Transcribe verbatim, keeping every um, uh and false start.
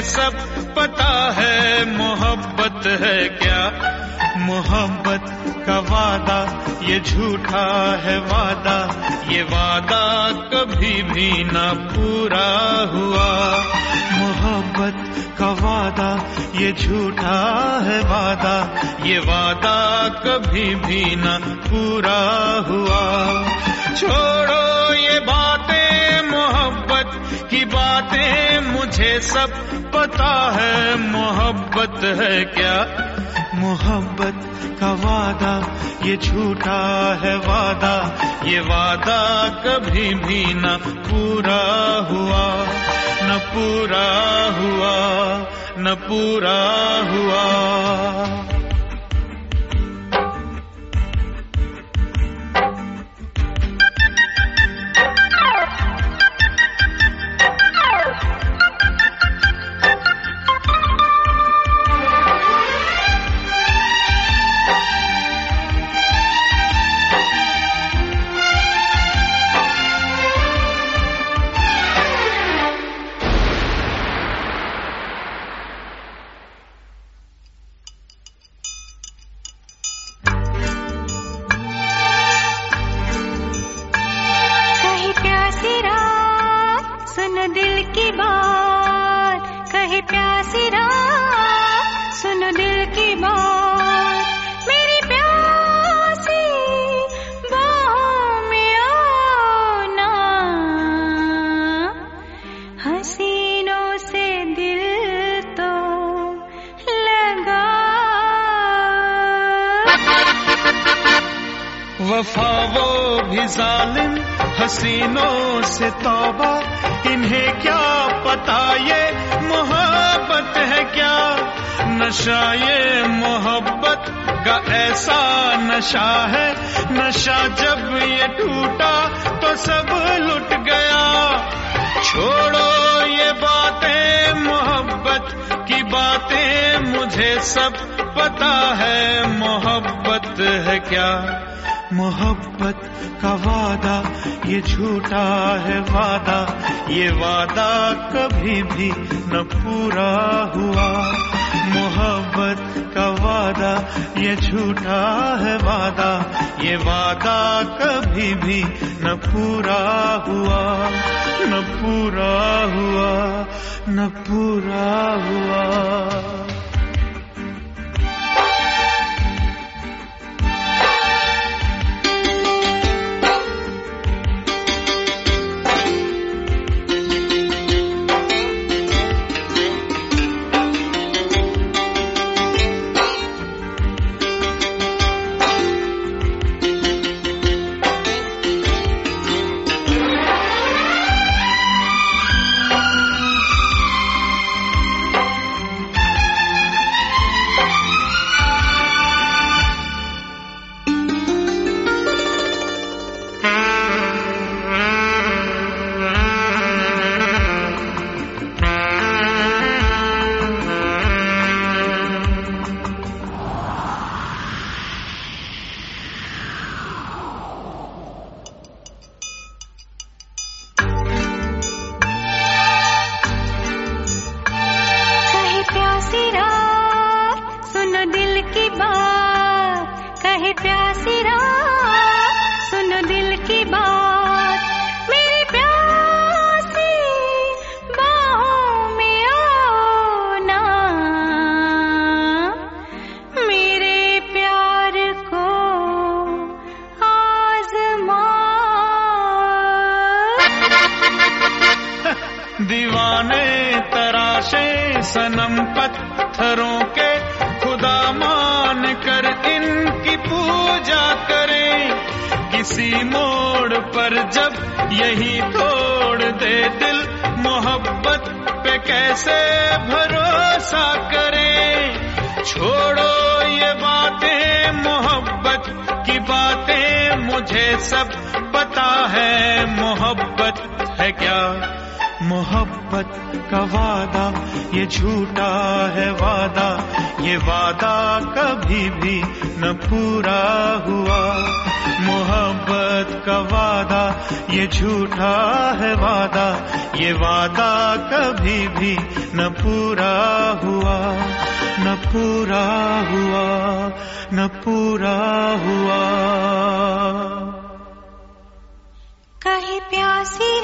सब पता है मोहब्बत है क्या। मोहब्बत का वादा ये झूठा है वादा, ये वादा कभी भी ना पूरा हुआ। मोहब्बत का वादा ये झूठा है वादा, ये वादा कभी भी ना पूरा हुआ। छोड़ो ये बातें मोहब्बत की बातें, मुझे सब पता है मोहब्बत है क्या। मोहब्बत का वादा ये झूठा है वादा, ये वादा कभी भी न पूरा हुआ, न पूरा हुआ, न पूरा हुआ। दिल की बात कहे प्यासी रात, सुनो दिल की बात मेरी प्यासी बाहों में आओ ना। हसीनों से दिल तो लगा, वफा वो भी जालिम हसीनों से तौबा, इन्हें क्या पता ये मोहब्बत है क्या। नशा ये मोहब्बत का ऐसा नशा है, नशा जब ये टूटा तो सब लुट गया। छोड़ो ये बातें मोहब्बत की बातें, मुझे सब पता है मोहब्बत है क्या। मोहब्बत का वादा ये झूठा है वादा, ये वादा कभी भी न पूरा हुआ। मोहब्बत का वादा ये झूठा है वादा, ये वादा कभी भी न पूरा हुआ, न पूरा हुआ, न पूरा हुआ। प्यासी रात सुनो दिल की बात, मेरी प्यासी बाहों में आओ ना। मेरे प्यार को आज़मा। दीवाने तराशे सनम पत्थरों के, खुदा मान कर इनकी पूजा करें। किसी मोड़ पर जब यही तोड़ दे दिल, मोहब्बत पे कैसे भरोसा करें। छोड़ो ये बातें मोहब्बत की बातें, मुझे सब पता है मोहब्बत है क्या। मोहब्बत का वादा ये झूठा है वादा, ये वादा कभी भी न पूरा हुआ। मोहब्बत मोहब्बत का वादा ये झूठा है वादा, ये वादा कभी भी न पूरा हुआ, न पूरा हुआ, न पूरा हुआ। कहीं प्यासी